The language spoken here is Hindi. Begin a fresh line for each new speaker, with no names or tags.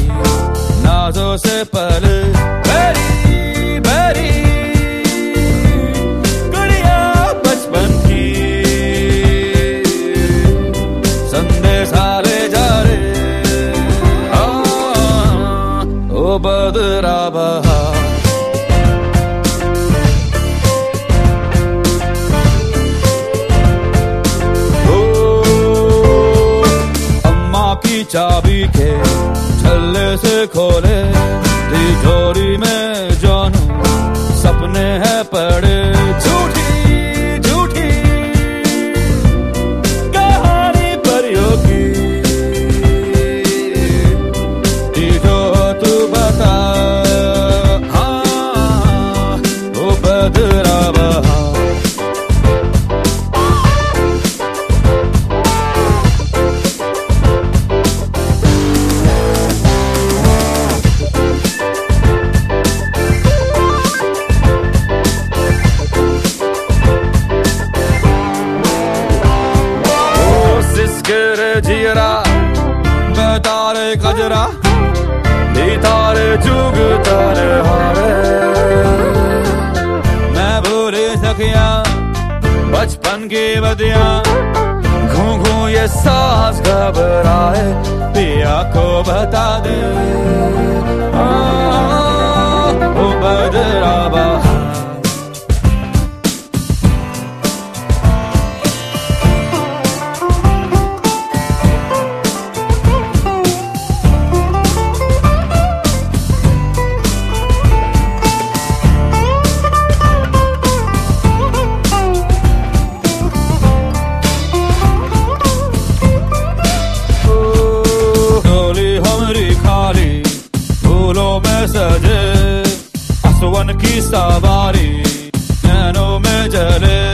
नाजों से पहले भरी भरी गुड़िया बचपन की संदेशा ले जा रे ओ बदरा बहा चाबी के छल्ले से खोले तिजोरी में जानू सपने हैं पड़े झूठी झूठी कहानी परियों की जो तू बता हाँ वो बदरा बहा जीरा बतारे कजरा तारे जुग तारे हारे मैं भूल सकिया बचपन की बदियां घूं घूं ये सांस घबराए पिया को बता दे ओ बदरा बहा फूलों में सजे आसमान की सवारी नैनों में जले